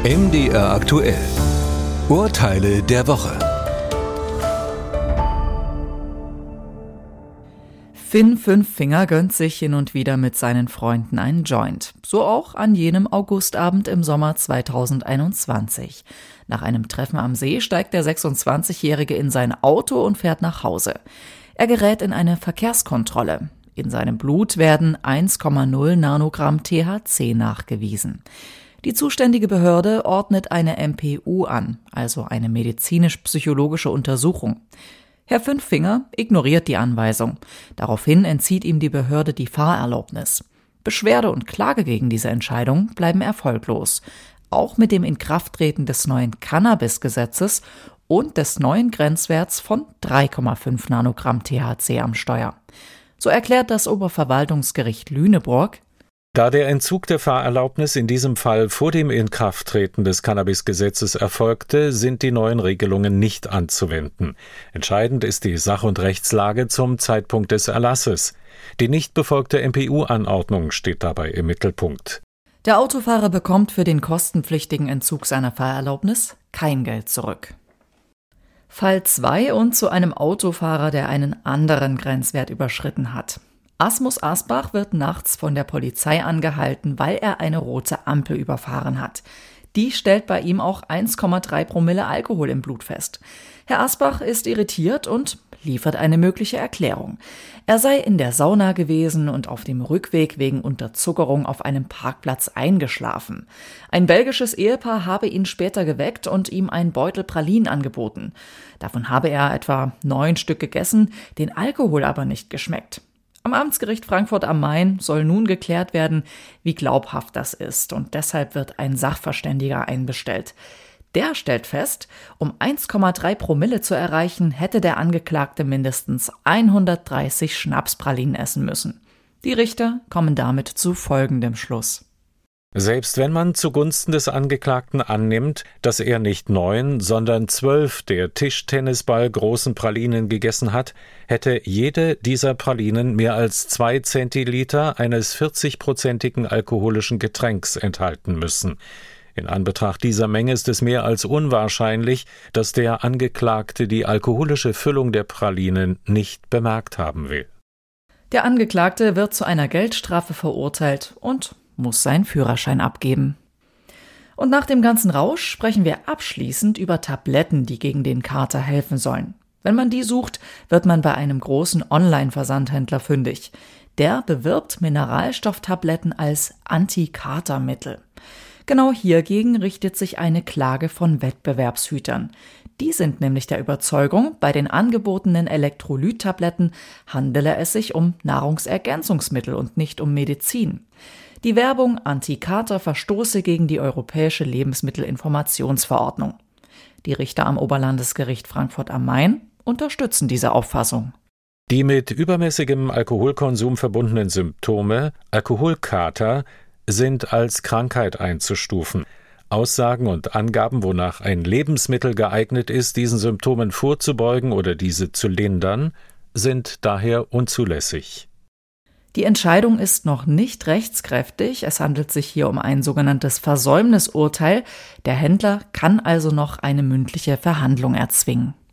MDR aktuell. Urteile der Woche. Finn Fünffinger gönnt sich hin und wieder mit seinen Freunden einen Joint. So auch an jenem Augustabend im Sommer 2021. Nach einem Treffen am See steigt der 26-Jährige in sein Auto und fährt nach Hause. Er gerät in eine Verkehrskontrolle. In seinem Blut werden 1,0 Nanogramm THC nachgewiesen. Die zuständige Behörde ordnet eine MPU an, also eine medizinisch-psychologische Untersuchung. Herr Fünffinger ignoriert die Anweisung. Daraufhin entzieht ihm die Behörde die Fahrerlaubnis. Beschwerde und Klage gegen diese Entscheidung bleiben erfolglos. Auch mit dem Inkrafttreten des neuen Cannabis-Gesetzes und des neuen Grenzwerts von 3,5 Nanogramm THC am Steuer. So erklärt das Oberverwaltungsgericht Lüneburg: Da der Entzug der Fahrerlaubnis in diesem Fall vor dem Inkrafttreten des Cannabis-Gesetzes erfolgte, sind die neuen Regelungen nicht anzuwenden. Entscheidend ist die Sach- und Rechtslage zum Zeitpunkt des Erlasses. Die nicht befolgte MPU-Anordnung steht dabei im Mittelpunkt. Der Autofahrer bekommt für den kostenpflichtigen Entzug seiner Fahrerlaubnis kein Geld zurück. Fall 2 und zu einem Autofahrer, der einen anderen Grenzwert überschritten hat. Asmus Asbach wird nachts von der Polizei angehalten, weil er eine rote Ampel überfahren hat. Die stellt bei ihm auch 1,3 Promille Alkohol im Blut fest. Herr Asbach ist irritiert und liefert eine mögliche Erklärung. Er sei in der Sauna gewesen und auf dem Rückweg wegen Unterzuckerung auf einem Parkplatz eingeschlafen. Ein belgisches Ehepaar habe ihn später geweckt und ihm einen Beutel Pralinen angeboten. Davon habe er etwa 9 Stück gegessen, den Alkohol aber nicht geschmeckt. Am Amtsgericht Frankfurt am Main soll nun geklärt werden, wie glaubhaft das ist, und deshalb wird ein Sachverständiger einbestellt. Der stellt fest, um 1,3 Promille zu erreichen, hätte der Angeklagte mindestens 130 Schnapspralinen essen müssen. Die Richter kommen damit zu folgendem Schluss: Selbst wenn man zugunsten des Angeklagten annimmt, dass er nicht 9, sondern 12 der Tischtennisball großen Pralinen gegessen hat, hätte jede dieser Pralinen mehr als 2 Zentiliter eines 40-prozentigen alkoholischen Getränks enthalten müssen. In Anbetracht dieser Menge ist es mehr als unwahrscheinlich, dass der Angeklagte die alkoholische Füllung der Pralinen nicht bemerkt haben will. Der Angeklagte wird zu einer Geldstrafe verurteilt und muss seinen Führerschein abgeben. Und nach dem ganzen Rausch sprechen wir abschließend über Tabletten, die gegen den Kater helfen sollen. Wenn man die sucht, wird man bei einem großen Online-Versandhändler fündig. Der bewirbt Mineralstofftabletten als Anti-Kater-Mittel. Genau hiergegen richtet sich eine Klage von Wettbewerbshütern. Die sind nämlich der Überzeugung, bei den angebotenen Elektrolyttabletten handele es sich um Nahrungsergänzungsmittel und nicht um Medizin. Die Werbung Anti-Kater verstoße gegen die Europäische Lebensmittelinformationsverordnung. Die Richter am Oberlandesgericht Frankfurt am Main unterstützen diese Auffassung. Die mit übermäßigem Alkoholkonsum verbundenen Symptome, Alkoholkater, sind als Krankheit einzustufen. Aussagen und Angaben, wonach ein Lebensmittel geeignet ist, diesen Symptomen vorzubeugen oder diese zu lindern, sind daher unzulässig. Die Entscheidung ist noch nicht rechtskräftig. Es handelt sich hier um ein sogenanntes Versäumnisurteil. Der Händler kann also noch eine mündliche Verhandlung erzwingen.